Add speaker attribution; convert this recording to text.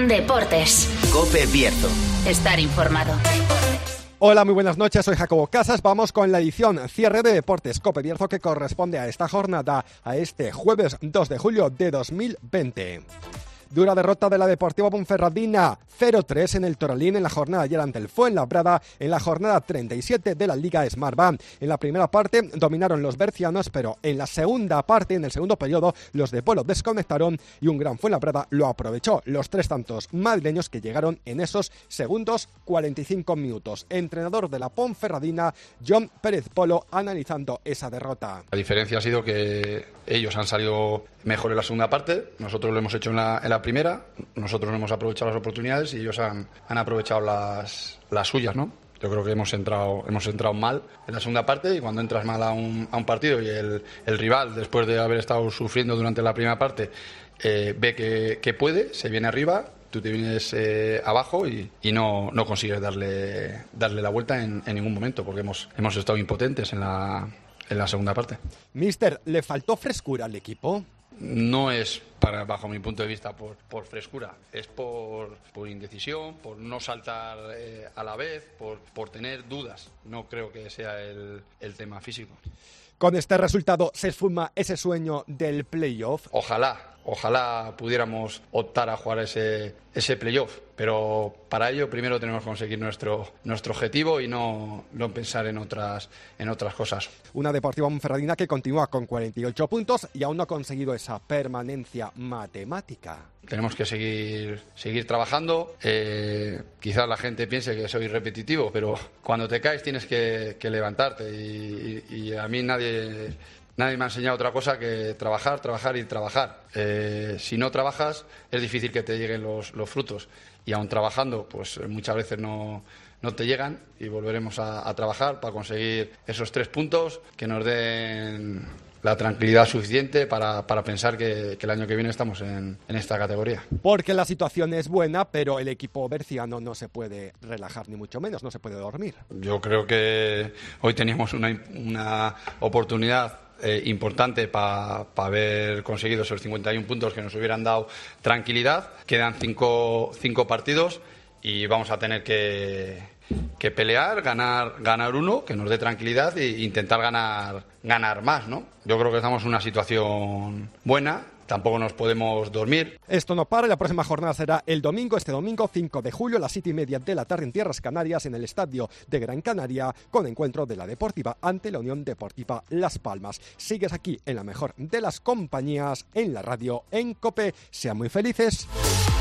Speaker 1: Deportes.
Speaker 2: COPE Bierzo.
Speaker 1: Estar informado.
Speaker 3: Hola, muy buenas noches, soy Jacobo Casas. Vamos con la edición cierre de Deportes COPE Bierzo que corresponde a esta jornada, a este jueves 2 de julio de 2020. Dura derrota de la Deportiva Ponferradina, 0-3 en el Toralín en la jornada ayer ante el Fuenlabrada, en la jornada 37 de la Liga Smartbank. En la primera parte dominaron los bercianos, pero en la segunda parte, en el segundo periodo, los de Polo desconectaron y un gran Fuenlabrada lo aprovechó. Los 3 tantos madrileños que llegaron en esos segundos 45 minutos. Entrenador de la Ponferradina, John Pérez Polo, analizando esa derrota.
Speaker 4: La diferencia ha sido que ellos han salido mejor en la segunda parte, nosotros lo hemos hecho en la primera, nosotros no hemos aprovechado las oportunidades y ellos han aprovechado las suyas, ¿no? Yo creo que hemos entrado mal en la segunda parte y cuando entras mal a un partido y el rival, después de haber estado sufriendo durante la primera parte, ve que puede, se viene arriba, tú te vienes abajo y no consigues darle la vuelta en ningún momento porque hemos estado impotentes en la segunda parte.
Speaker 3: Míster, ¿le faltó frescura al equipo?
Speaker 4: No es, bajo mi punto de vista, por frescura, es por indecisión, por no saltar a la vez, por tener dudas. No creo que sea el tema físico.
Speaker 3: Con este resultado se esfuma ese sueño del playoff.
Speaker 4: Ojalá pudiéramos optar a jugar ese playoff, pero para ello primero tenemos que conseguir nuestro objetivo y no pensar en otras cosas.
Speaker 3: Una Deportiva Ponferradina que continúa con 48 puntos y aún no ha conseguido esa permanencia matemática.
Speaker 4: Tenemos que seguir trabajando. Quizás la gente piense que soy repetitivo, pero cuando te caes tienes que levantarte y a mí nadie me ha enseñado otra cosa que trabajar y trabajar. Si no trabajas es difícil que te lleguen los frutos y aún trabajando pues muchas veces no te llegan y volveremos a trabajar para conseguir esos 3 puntos que nos den la tranquilidad suficiente para pensar que el año que viene estamos en esta categoría.
Speaker 3: Porque la situación es buena, pero el equipo berciano no se puede relajar ni mucho menos, no se puede dormir.
Speaker 4: Yo creo que hoy teníamos una oportunidad importante para haber conseguido esos 51 puntos que nos hubieran dado tranquilidad. Quedan 5 partidos y vamos a tener que pelear, ganar uno que nos dé tranquilidad e intentar ganar más, ¿no? Yo creo que estamos en una situación buena. Tampoco nos podemos dormir.
Speaker 3: Esto no para, la próxima jornada será este domingo 5 de julio a las 7:30 de la tarde en Tierras Canarias, en el Estadio de Gran Canaria, con encuentro de la Deportiva ante la Unión Deportiva Las Palmas. Sigues aquí en la mejor de las compañías, en la radio, en COPE. Sean muy felices.